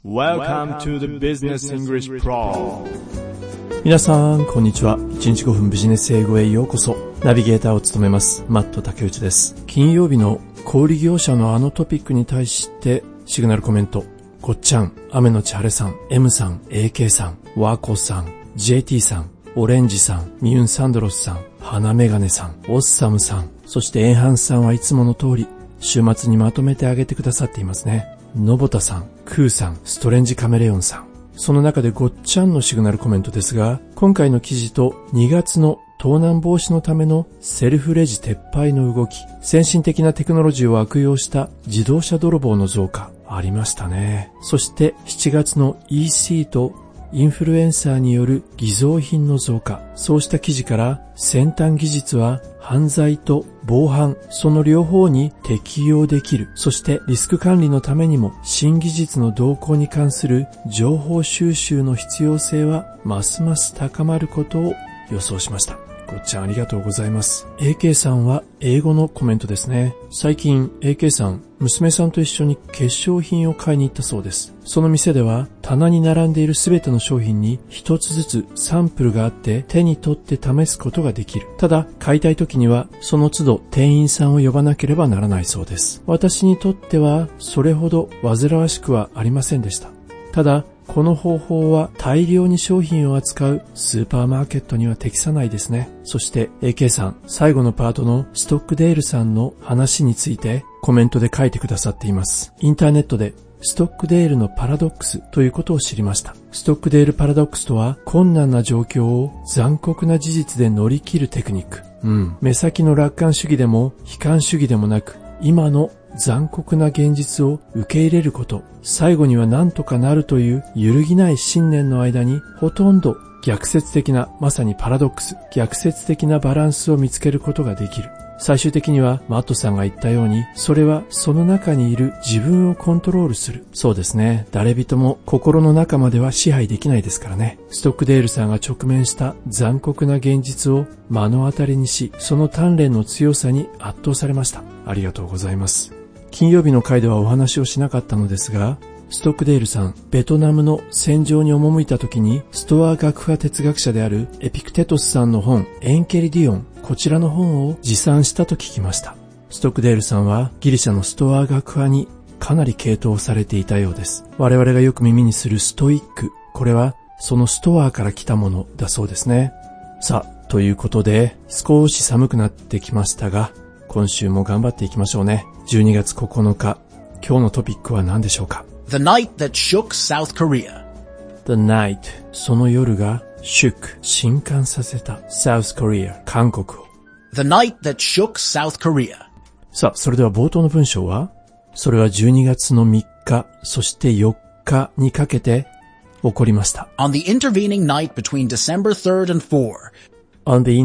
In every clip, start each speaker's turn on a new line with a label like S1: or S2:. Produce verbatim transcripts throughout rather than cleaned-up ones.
S1: Welcome to the Business English Pro。
S2: 皆さんこんにちは。いちにちごふんビジネス英語へようこそ。ナビゲーターを務めますマット竹内です。金曜日の小売業者のあのトピックに対してシグナルコメント。ごっちゃん、雨のち晴れさん、M さん、エーケー さん、ワコさん、ジェーティー さん、オレンジさん、ミュンサンドロスさん、花メガネさん、オッサムさん、そしてエンハンスさんはいつもの通り週末にまとめてあげてくださっていますね。のぼたさん、クーさん、ストレンジカメレオンさん。その中でごっちゃんのシグナルコメントですが、今回の記事とにがつの盗難防止のためのセルフレジ撤廃の動き、先進的なテクノロジーを悪用した自動車泥棒の増加、ありましたね。そしてしちがつの イーシー とインフルエンサーによる偽造品の増加。そうした記事から先端技術は犯罪と防犯、その両方に適用できる。そしてリスク管理のためにも新技術の動向に関する情報収集の必要性はますます高まることを予想しました。ごっちゃんありがとうございます。エーケー さんは英語のコメントですね。最近 エーケー さん、娘さんと一緒に化粧品を買いに行ったそうです。その店では棚に並んでいるすべての商品に一つずつサンプルがあって手に取って試すことができる。ただ買いたい時にはその都度店員さんを呼ばなければならないそうです。私にとってはそれほど煩わしくはありませんでした。ただこの方法は大量に商品を扱うスーパーマーケットには適さないですね。そして エーケー さん、最後のパートのストックデールさんの話についてコメントで書いてくださっています。インターネットでストックデールのパラドックスということを知りました。ストックデールパラドックスとは困難な状況を残酷な事実で乗り切るテクニック。うん。目先の楽観主義でも悲観主義でもなく、今の残酷な現実を受け入れること、最後には何とかなるという揺るぎない信念の間にほとんど逆説的な、まさにパラドックス、逆説的なバランスを見つけることができる。最終的にはマットさんが言ったように、それはその中にいる自分をコントロールする。そうですね。誰人も心の中までは支配できないですからね。ストックデールさんが直面した残酷な現実を目の当たりにし、その鍛錬の強さに圧倒されました。ありがとうございます。金曜日の回ではお話をしなかったのですが、ストックデールさん、ベトナムの戦場に赴いた時にストア学派哲学者であるエピクテトスさんの本エンケリディオン、こちらの本を持参したと聞きました。ストックデールさんはギリシャのストア学派にかなり傾倒されていたようです。我々がよく耳にするストイック、これはそのストアから来たものだそうですね。さあ、ということで少し寒くなってきましたが、今週も頑張っていきましょうね。じゅうにがつここのか、今日のトピックは何でしょうか。
S3: The night that shook South Korea.
S2: The night、その夜が shook、震撼させた South Korea、韓国を。
S3: The night that shook South Korea.
S2: さあ、それでは冒頭の文章は、それはじゅうにがつのみっか、そしてよっかにかけて起こりました。
S3: On the intervening night between December third and fourth.
S2: On the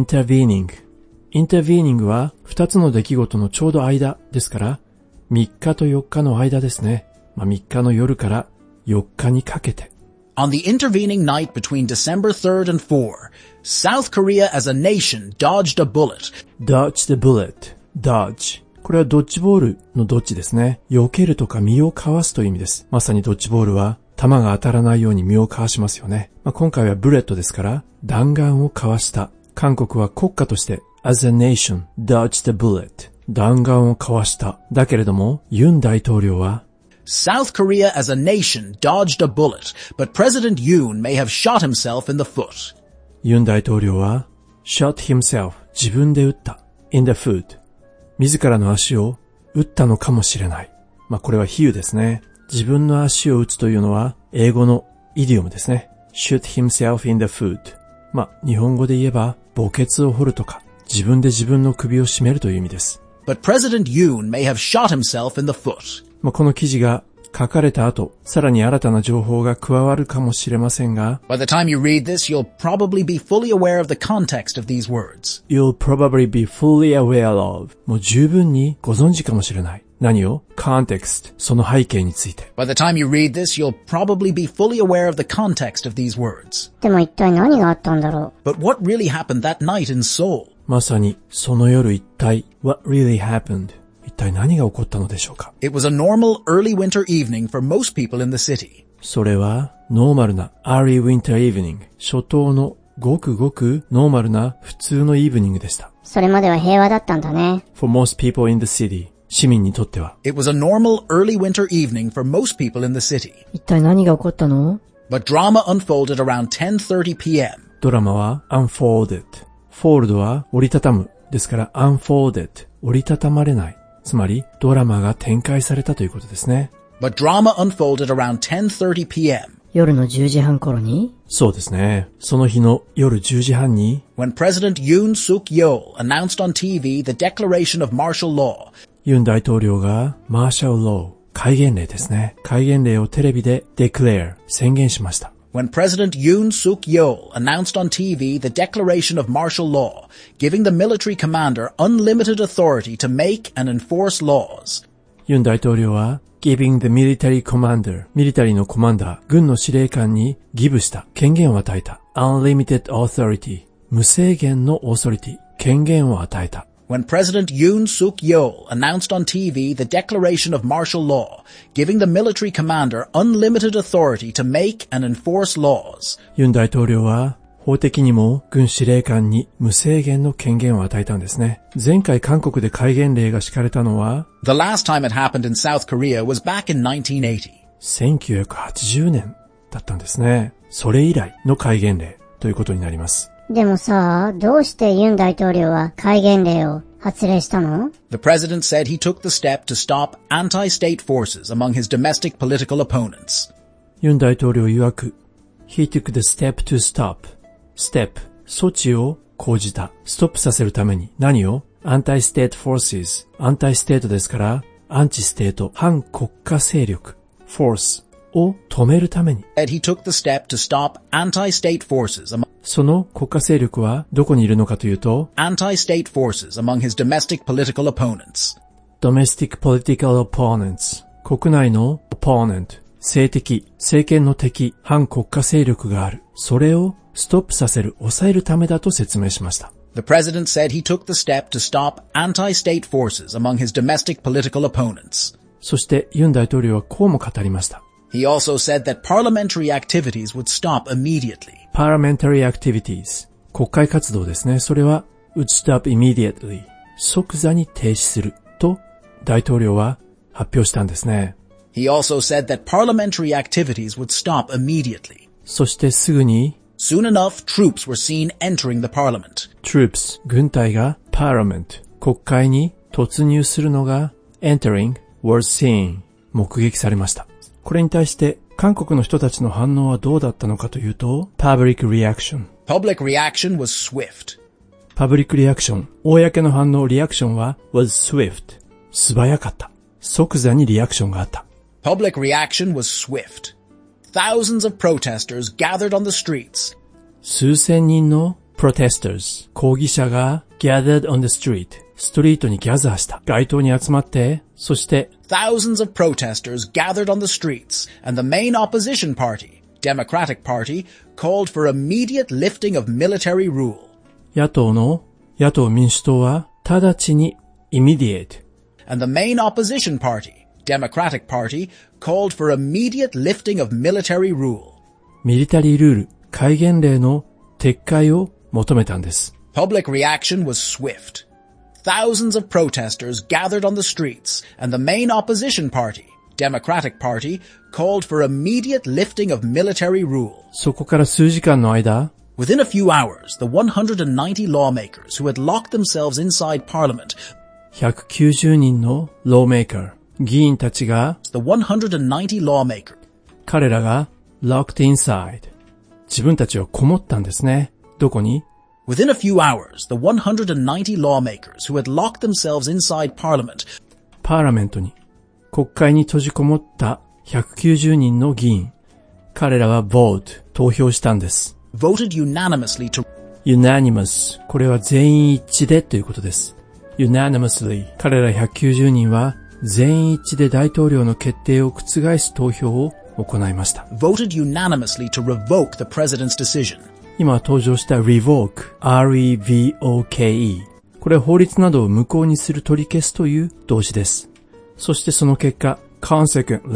S2: intervening。intervening は二つの出来事のちょうど間ですから、みっかとよっかの間ですね。まあ、みっかの夜からよっかにかけて。
S3: On the intervening night between December third and fourth, South Korea as a nation dodged a bullet.
S2: Dodge the bullet. Dodge。これはドッジボールのドッジですね。避けるとか身をかわすという意味です。まさにドッジボールは弾が当たらないように身をかわしますよね。まあ、今回はブレットですから弾丸をかわした。韓国は国家としてAs a nation, dodged the bullet. 弾丸をかわした。だけれども、ユン大統領は、
S3: South Korea as a nation dodged a bullet, but President Yoon may have shot himself in the foot.
S2: ユン大統領は、shot himself. 自分で撃った。in the foot. 自らの足を撃ったのかもしれない。まあ、これは比喩ですね。自分の足を撃つというのは、英語のイディオムですね。shoot himself in the foot. まあ、日本語で言えば、墓穴を掘るとか、自分で自分の首を絞めるという意味です。
S3: But President Yoon may have shot himself in the foot.
S2: まあ、この記事が書かれた後、さらに新たな情報が加わるかもしれませんが、
S3: By the time you read this, you'll probably be fully aware of the context of these words.
S2: You'll probably be fully aware of. もう十分にご存知かもしれない。何を context、その背景について。
S3: By the time you read this, you'll probably be fully aware of the context of these words.
S4: でも一体何があったんだろ
S3: う。But what really happened that night in Seoul?
S2: まさにその夜一体 what really happened。一体何が起こったのでしょうか。
S3: It was a normal early winter evening for most people in the city.
S2: それはノーマルな early winter evening、初冬のごくごくノーマルな普通のイーブニングでした。
S4: それまでは平和だったんだね。
S2: For most people in the city、市民にとっては。
S3: It was a normal early winter evening for most people in the city.
S5: 一体何が起こったの？
S3: But drama unfolded around ten thirty p m.
S2: ドラマは unfolded。fold は折りたたむ。ですから unfolded。折りたたまれない。つまりドラマが展開されたということですね。
S3: But drama unfolded around ten thirty p m.
S5: 夜のじゅうじはん頃に？
S2: そうですね。その日の夜じゅうじはんに
S3: When President Yoon Suk-yeol announced on T V the declaration of martial law.
S2: ユン大統領がマーシャルロー、戒厳令ですね。戒厳令をテレビで declare、宣言しました。
S3: When President Yoon Suk-yeol announced on T V the declaration of martial law, giving the military commander unlimited authority to make and enforce laws.
S2: ユン大統領は giving the military commander、ミリタリーのコマンダー、軍の司令官にギブした権限を与えた。unlimited authority、無制限のオーソリティ、権限を与えた。
S3: When President Yoon Suk-yeol announced on T V the declaration of martial law, giving the military commander unlimited authority to make and enforce laws.
S2: ユン大統領は法的にも軍司令官に無制限の権限を与えたんですね。前回韓国で戒厳令が敷かれたのは
S3: The last time it happened in South Korea was back in nineteen eighty.
S2: せんきゅうひゃくはちじゅうねんだったんですね。それ以来の戒厳令ということになります。
S4: でもさ、どうしてユン大統領は戒厳令を発令したの？
S3: The president said he took the step to stop anti-state forces among his domestic political opponents.
S2: ユン大統領曰く He took the step to stop.Step、措置を講じた。ストップさせるために何を ?Anti-state forces。アンタイステートですから、アンチステート、反国家勢力、force を止めるために。
S3: He took the step to stop anti-state forces among
S2: その国家勢力はどこにいるのかというと、
S3: anti-state forces among his domestic political opponents.
S2: domestic political opponents。国内の opponent、政敵、政権の敵、反国家勢力がある。それをストップさせる、抑えるためだと説明しました。
S3: The president said he took the step to stop anti-state forces among his domestic political opponents.
S2: そしてユン大統領はこうも語りました。
S3: He also said that parliamentary activities would stop immediately.
S2: Parliamentary activities。国会活動ですね。それは would stop immediately。即座に停止すると大統領は発表したんですね。
S3: He also said that parliamentary activities would stop immediately.
S2: そしてすぐに
S3: Soon enough, troops were seen entering the parliament.
S2: Troops、軍隊が Parliament、国会に突入するのが entering was seen、目撃されました。これに対して韓国の人たちの反応はどうだったのかというと Public reaction。
S3: Public reaction was swift.
S2: Public reaction、公の反応、リアクションは was swift、素早かった。即座にリアクションがあった。
S3: Public reaction was swift.Thousands of protesters gathered on the streets.
S2: 数千人の protesters、抗議者が gathered on the street、ストリートにギャザーした。街頭に集まって、そして
S3: Thousands of protesters gathered on the streets, and the main opposition party, Democratic Party, called for immediate lifting of military rule.
S2: 野党の、野党民主党は直ちに immediate、
S3: and the main opposition party,Democratic Party, called for immediate lifting of military rule.
S2: ミリタリールール、戒厳令の撤回を求めたんです。
S3: Public reaction was swift. Thousands of protesters gathered on the streets, and the main opposition party, Democratic Party, called for immediate lifting of military rule.
S2: そこから数時間の間、
S3: Within a few hours, the one hundred ninety lawmakers who had locked themselves inside Parliament,
S2: ひゃくきゅうじゅうにんの lawmaker、議員たちが
S3: the one hundred ninety lawmakers,
S2: 彼らが locked inside 自分たちはこもったんですね。どこに
S3: Within a few hours, the one hundred ninety lawmakers who had locked themselves inside Parliament,
S2: パーラメントに国会に閉じこもったひゃくきゅうじゅうにんの議員彼らは vote 投票したんです。
S3: voted unanimously to
S2: unanimous これは全員一致でということです。 unanimously 彼らひゃくきゅうじゅうにんは全員一致で大統領の決定を覆す投票を行いました。
S3: voted unanimously to revoke the president's decision.
S2: 今登場した revoke、アールイーブイオーケーイー。これは法律などを無効にする取り消すという動詞です。そしてその結果、consequently、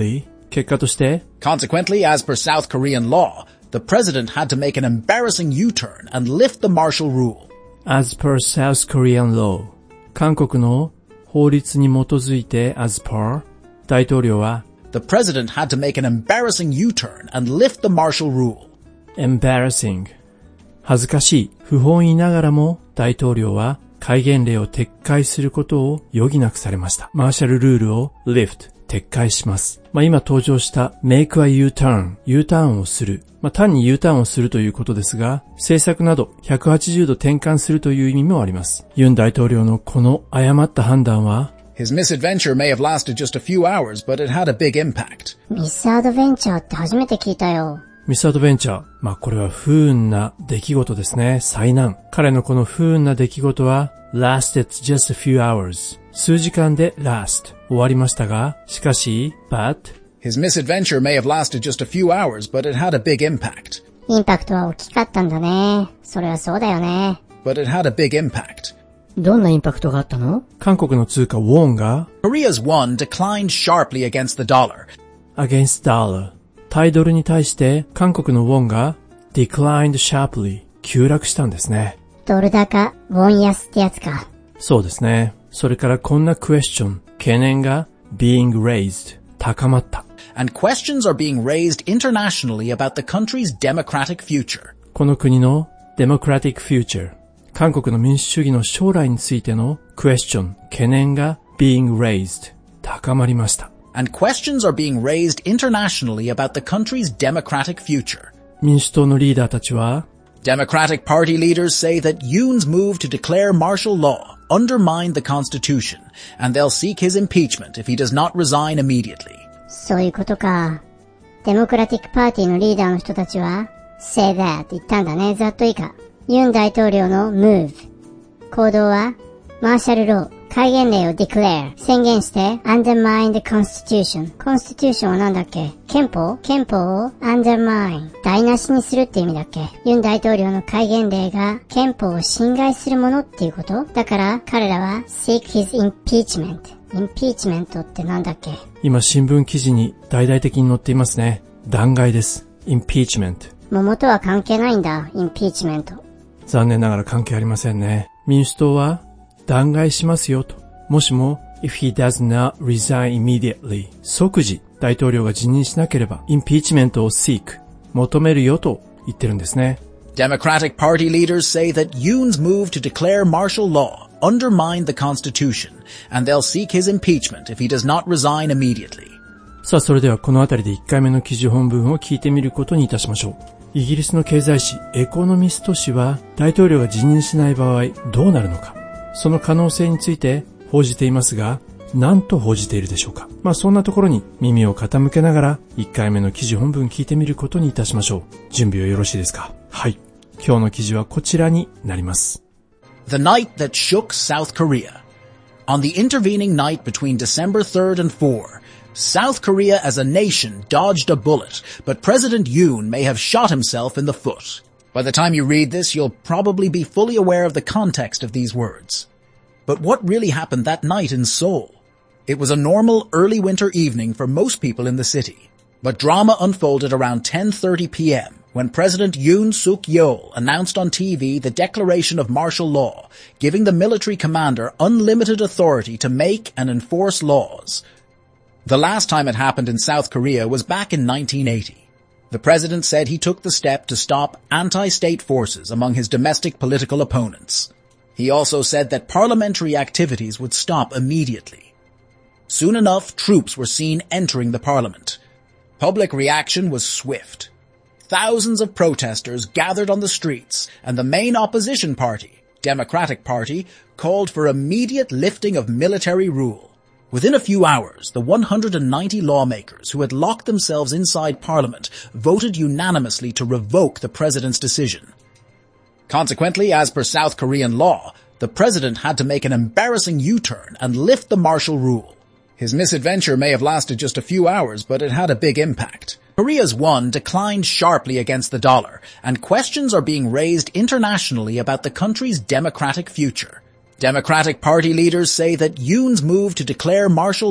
S2: 結果として、
S3: Consequently, as per South Korean law, the president had to make an embarrassing U-turn and lift the martial rule.
S2: as per South Korean law 韓国の法律に基づいて as per 大統領は
S3: The president had to make an embarrassing U-turn and lift the martial rule.
S2: embarrassing 恥ずかしい不本意ながらも大統領は戒厳令を撤回することを余儀なくされました。マーシャルルールを lift 撤回します。まあ、今登場した make a U-turn U ターンをする。まあ、単に U ターンをするということですが、政策などひゃくはちじゅうど転換するという意味もあります。ユン大統領のこの誤った判断は、
S3: His misadventure may have lasted just a few hours, but it had a big impact.
S4: ミスアドベンチャーって初めて聞いたよ。
S2: ミスアドベンチャー。まあ、これは不運な出来事ですね。災難。彼のこの不運な出来事は、lasted just a few hours。数時間で last 終わりましたが、しかし、but
S3: His misadventure may have lasted just a few hours, but it had a big impact.
S4: インパクトは大きかったんだね。それはそうだよね。
S3: But it had a big impact.
S5: どんなインパクトがあったの？
S2: 韓国の通貨ウォンが
S3: Korea's won declined sharply against the dollar.
S2: against dollar 対ドルに対して韓国のウォンが declined sharply 急落したんですね。
S4: ドル高、ウォン安ってやつか。
S2: そうですね。それからこんなクエスチョン、懸念が being raised 高まった。
S3: And questions are being raised internationally about the country's democratic future.
S2: この国の democratic future 韓国の民主主義の将来についてのクエスチョン、懸念が being raised 高まりました。
S3: And questions are being raised internationally about the country's democratic future.
S2: 民主党のリーダーたちは
S3: Democratic Party leaders say that Yoon's move to declare martial law undermined the Constitution, and they'll seek his impeachment if he does not resign immediately.
S4: そういうことか。デモクラティックパーティーのリーダーの人たちは say that 言ったんだね。ざっといいか。ユン大統領の move 行動はマーシャルロー戒厳令を declare 宣言して undermine the constitution constitution はなんだっけ憲法憲法を undermine 台無しにするって意味だっけユン大統領の戒厳令が憲法を侵害するものっていうことだから彼らは seek his impeachment impeachment ってなんだっけ
S2: 今新聞記事に大々的に載っていますね。弾劾です。impeachment
S4: 桃とは関係ないんだ impeachment
S2: 残念ながら関係ありませんね。民主党は弾劾しますよと。もしも if he does not resign immediately 即時大統領が辞任しなければ impeachment を seek 求めるよと言ってるんですね。
S3: Democratic Party leaders say that Yoon's move to declare martial law undermined the Constitution, and they'll seek his impeachment if he does not resign immediately.
S2: さあそれではこのあたりでいっかいめの記事本文を聞いてみることにいたしましょう。イギリスの経済誌エコノミスト誌は大統領が辞任しない場合どうなるのか、その可能性について報じていますが、何と報じているでしょうか。まあそんなところに耳を傾けながらいっかいめの記事本文聞いてみることにいたしましょう。準備はよろしいですか。はい。今日の記事はこちらになります。
S3: The night that shook South Korea. On the intervening night between December third and fourth, South Korea as a nation dodged a bullet, but President Yoon may have shot himself in the foot. By the time you read this, you'll probably be fully aware of the context of these words. But what really happened that night in Seoul? It was a normal early winter evening for most people in the city. But drama unfolded around ten thirty p.m. when President Yoon Suk-yeol announced on T V the declaration of martial law, giving the military commander unlimited authority to make and enforce laws. The last time it happened in South Korea was back in nineteen eighty. The president said he took the step to stop anti-state forces among his domestic political opponents. He also said that parliamentary activities would stop immediately. Soon enough, troops were seen entering the parliament. Public reaction was swift. Thousands of protesters gathered on the streets, and the main opposition party, Democratic Party, called for immediate lifting of military rule. Within a few hours, the one hundred ninety lawmakers who had locked themselves inside Parliament voted unanimously to revoke the president's decision. Consequently, as per South Korean law, the president had to make an embarrassing U-turn and lift the martial rule. His misadventure may have lasted just a few hours, but it had a big impact. Korea's won declined sharply against the dollar, and questions are being raised internationally about the country's democratic future. Democratic Party leaders say that Yoon's move to declare martial law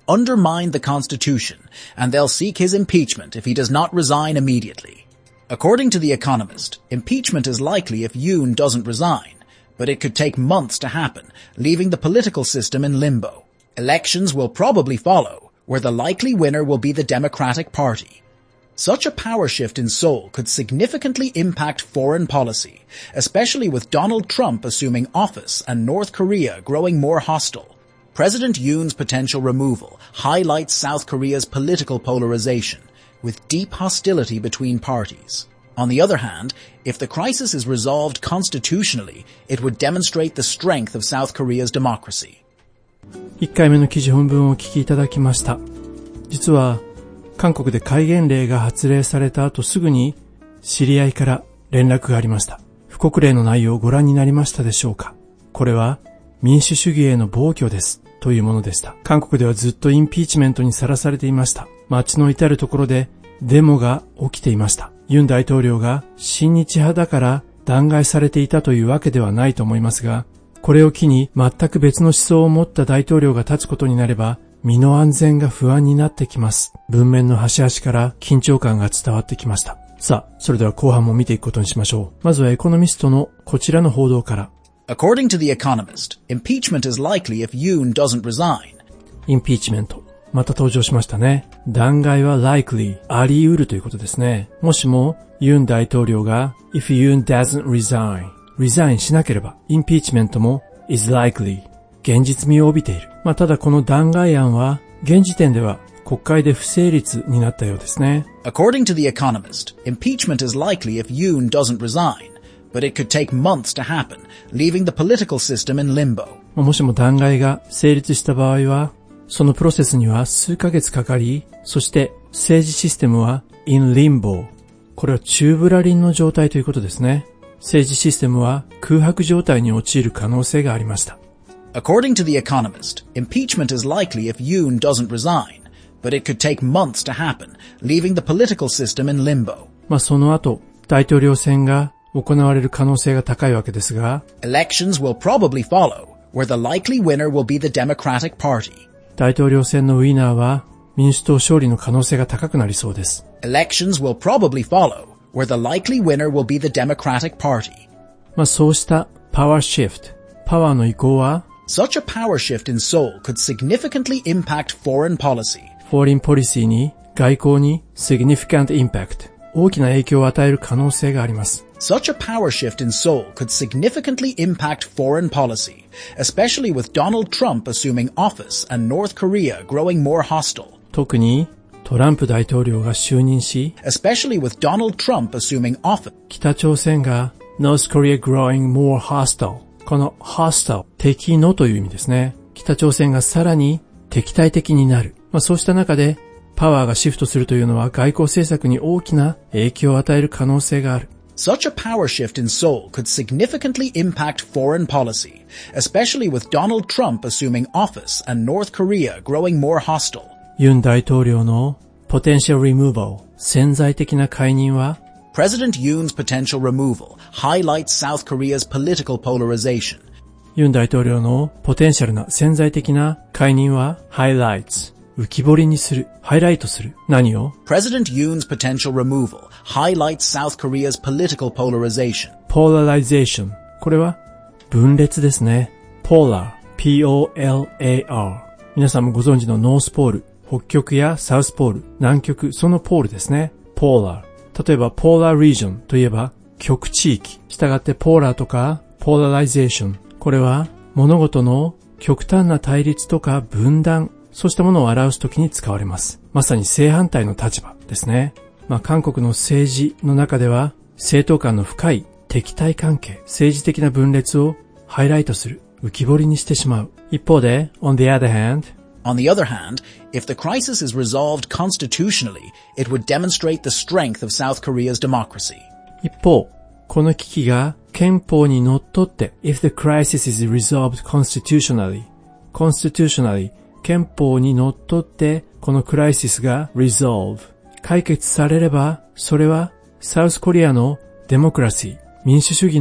S3: undermined the Constitution, and they'll seek his impeachment if he does not resign immediately. According to The Economist, impeachment is likely if Yoon doesn't resign, but it could take months to happen, leaving the political system in limbo. Elections will probably follow, where the likely winner will be the Democratic Party. Such a power shift in Seoul could significantly impact foreign policy, especially with Donald Trump assuming office and North Korea growing more hostile. President Yoon's potential removal highlights South Korea's political polarization, with deep hostility between parties. On the other hand, if the crisis is resolved constitutionally, it would demonstrate the strength of South Korea's democracy.
S2: いっかいめの記事本文をお聞きいただきました。実は、韓国で戒厳令が発令された後すぐに知り合いから連絡がありました。布告令の内容をご覧になりましたでしょうか？これは民主主義への暴挙ですというものでした。韓国ではずっとインピーチメントにさらされていました。街の至るところでデモが起きていました。ユン大統領が親日派だから弾劾されていたというわけではないと思いますが、これを機に全く別の思想を持った大統領が立つことになれば、身の安全が不安になってきます。文面の端々から緊張感が伝わってきました。さあ、それでは後半も見ていくことにしましょう。まずはエコノミストのこちらの報道から。
S3: According to The Economist, impeachment is likely if Yoon doesn't resign.
S2: インピーチメント。また登場しましたね。弾劾は likely、あり得るということですね。もしも、ユン大統領が if Yoon doesn't resign、resign しなければ、インピーチメントも is likely、現実味を帯びている。まあ、ただこの弾劾案は、現時点では国会で不成立になったようですね。
S3: According to The Economist, impeachment is likely if Yoon doesn't resign, but it could take months to happen, leaving the political system in limbo.
S2: もしも弾劾が成立した場合は、そのプロセスには数ヶ月かかり、そして政治システムは in limbo。これは宙ぶらりんの状態ということですね。政治システムは空白状態に陥る可能性がありました。
S3: According to The Economist, impeachment is likely if Yoon doesn't resign, but it could take months to happen, leaving the political system in limbo.
S2: まあその後、大統領選が行われる可能性が高いわけですが、
S3: Elections will probably follow, where the likely winner will be the Democratic Party.
S2: 大統領選のウィナーは民主党勝利の可能性が高くなりそうです。
S3: Elections will probably follow, where the likely winner will be the Democratic Party.
S2: まあそうしたパワーシフト、パワーの移行は、
S3: Such a power shift in Seoul could significantly impact foreign policy.
S2: Foreign policy に、外交に significant impact、大きな影響を与える可能性があります。
S3: Such a power shift in Seoul could significantly impact foreign policy, especially with Donald Trump assuming office and North Korea growing more hostile.
S2: 特にトランプ大統領が就任し、
S3: especially with Donald Trump assuming office.
S2: 北朝鮮が North Korea growing more hostile。この hostile、敵のという意味ですね。北朝鮮がさらに敵対的になる。まあそうした中でパワーがシフトするというのは外交政策に大きな影響を与える可能性がある。
S3: Such a power shift in Seoul could significantly impact foreign policy, especially with Donald Trump assuming office and North Korea growing more hostile.
S2: ユン大統領の potential removal、潜在的な解任は、
S3: President Yoon's potential removal highlights South Korea's political polarization.
S2: ユン大統領のポテンシャルな潜在的な解任は highlights、浮き彫りにする、ハイライトする。何を？
S3: President Yoon's potential removal highlights South Korea's political polarization.
S2: polarization。これは分裂ですね。polar、P O L A R。皆さんもご存知のノースポール、北極やサウスポール、南極、そのポールですね。polar。例えば polar region といえば極地域。したがってポーラーとか polarization。これは物事の極端な対立とか分断、そうしたものを表すときに使われます。まさに正反対の立場ですね。まあ韓国の政治の中では政党間の深い敵対関係、政治的な分裂をハイライトする、浮き彫りにしてしまう。一方で on the other hand,
S3: On the other hand, if the crisis is resolved constitutionally, it would demonstrate the strength of South Korea's democracy.
S2: 一方、この危機が憲法にのっとって、if the crisis is resolved constitutionally, constitutionally, 憲法にのっとって、このクライシスが resolve, 解決されれば、それはサウスコリアのデモクラシー、民主主義の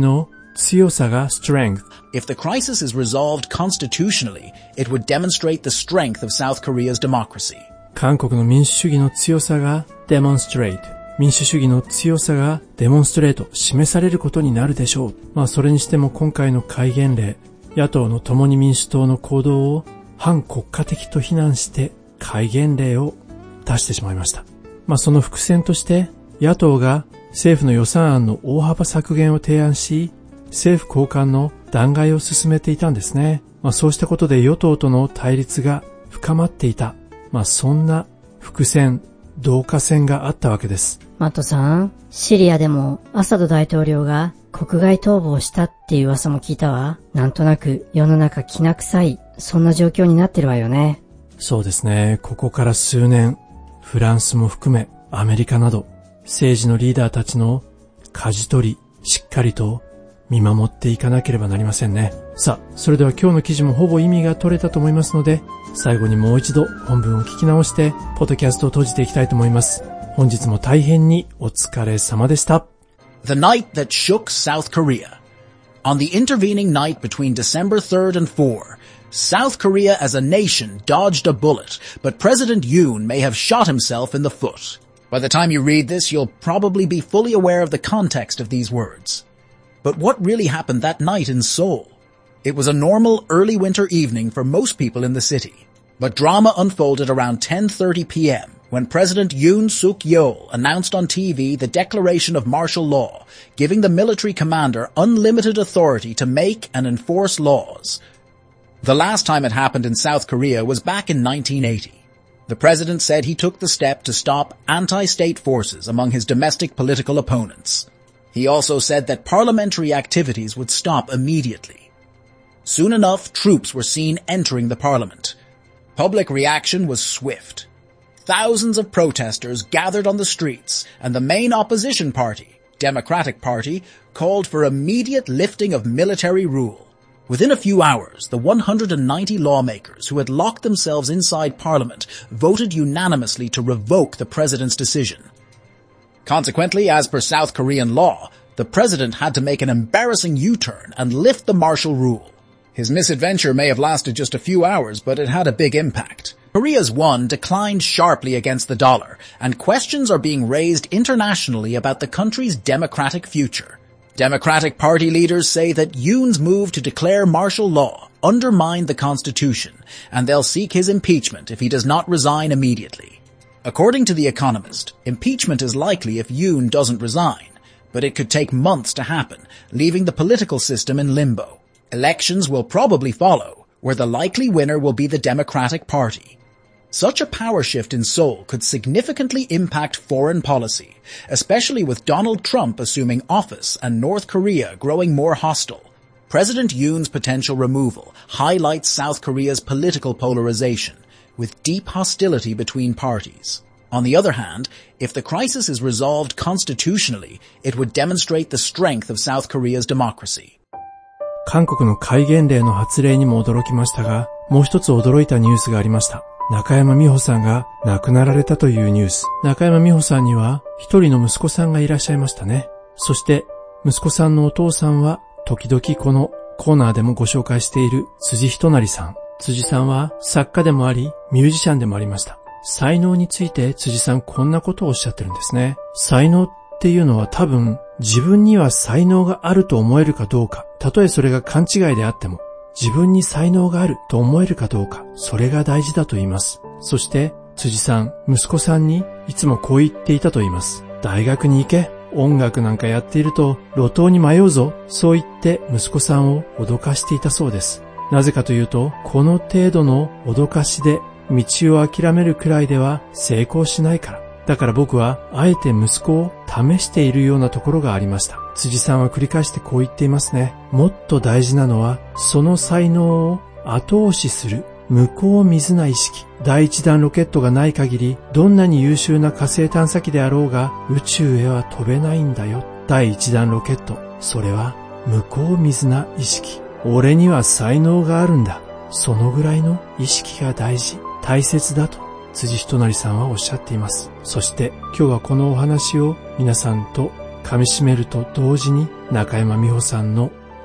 S2: 強さが strength。
S3: If the crisis is resolved constitutionally, it would demonstrate the strength of South Korea's democracy.
S2: 韓国の民主主義の強さが demonstrate。民主主義の強さが demonstrate 示されることになるでしょう。まあそれにしても今回の戒厳令、野党の共に民主党の行動を反国家的と非難して戒厳令を出してしまいました。まあその伏線として野党が政府の予算案の大幅削減を提案し、政府高官の弾劾を進めていたんですね。まあそうしたことで与党との対立が深まっていた。まあそんな伏線、導火線があったわけです。
S5: マットさん、シリアでもアサド大統領が国外逃亡したっていう噂も聞いたわ。なんとなく世の中きな臭い、そんな状況になってるわよね。
S2: そうですね。ここから数年、フランスも含めアメリカなど政治のリーダーたちの舵取り、しっかりと見守っていかなければなりませんね。さあ、それでは今日の記事もほぼ意味が取れたと思いますので、最後にもう一度本文を聞き直して、ポッドキャストを閉じていきたいと思います。本日も大変にお疲れ様でした。
S3: The night that shook South Korea. On the intervening night between December third and fourth, South Korea as a nation dodged a bullet, but President Yoon may have shot himself in the foot. By the time you read this, you'll probably be fully aware of the context of these words. But what really happened that night in Seoul? It was a normal early winter evening for most people in the city. But drama unfolded around ten thirty p.m. when President Yoon Suk-yeol announced on T V the declaration of martial law, giving the military commander unlimited authority to make and enforce laws. The last time it happened in South Korea was back in nineteen eighty. The president said he took the step to stop anti-state forces among his domestic political opponents. He also said that parliamentary activities would stop immediately. Soon enough, troops were seen entering the parliament. Public reaction was swift. Thousands of protesters gathered on the streets, and the main opposition party, Democratic Party, called for immediate lifting of military rule. Within a few hours, the one hundred ninety lawmakers who had locked themselves inside Parliament voted unanimously to revoke the president's decision. Consequently, as per South Korean law, the president had to make an embarrassing U-turn and lift the martial rule. His misadventure may have lasted just a few hours, but it had a big impact. Korea's won declined sharply against the dollar, and questions are being raised internationally about the country's democratic future. Democratic Party leaders say that Yoon's move to declare martial law undermined the constitution, and they'll seek his impeachment if he does not resign immediately. According to The Economist, impeachment is likely if Yoon doesn't resign, but it could take months to happen, leaving the political system in limbo. Elections will probably follow, where the likely winner will be the Democratic Party. Such a power shift in Seoul could significantly impact foreign policy, especially with Donald Trump assuming office and North Korea growing more hostile. President Yoon's potential removal highlights South Korea's political polarization, with deep hostility between parties. On the other hand, if the crisis is resolved constitutionally, it would demonstrate the strength of South Korea's democracy.
S2: 韓国の戒厳令の発令にも驚きましたが、もう一つ驚いたニュースがありました。中山美穂さんが亡くなられたというニュース。中山美穂さんには一人の息子さんがいらっしゃいましたね。そして息子さんのお父さんは時々このコーナーでもご紹介している辻仁成さん。辻さんは作家でもありミュージシャンでもありました。才能について辻さんこんなことをおっしゃってるんですね。才能っていうのは多分自分には才能があると思えるかどうか、たとえそれが勘違いであっても自分に才能があると思えるかどうか、それが大事だと言います。そして辻さん、息子さんにいつもこう言っていたと言います。大学に行け、音楽なんかやっていると路頭に迷うぞ、そう言って息子さんを脅かしていたそうです。なぜかというと、この程度の脅かしで道を諦めるくらいでは成功しないから。だから僕はあえて息子を試しているようなところがありました。辻さんは繰り返してこう言っていますね。もっと大事なのはその才能を後押しする向こう見ずな意識。第一段ロケットがない限りどんなに優秀な火星探査機であろうが宇宙へは飛べないんだよ。第一段ロケット、それは向こう見ずな意識。俺には才能があるんだ。そのぐらいの意識が大事、大切だと辻仁成さんはおっしゃっています。そして今日はこのお話を皆さんと噛み締めると同時に中山美穂さんの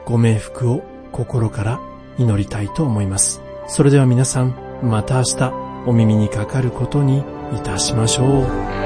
S2: ご冥福を心から祈りたいと思います。それでは皆さん、また明日お耳にかかることにいたしましょう。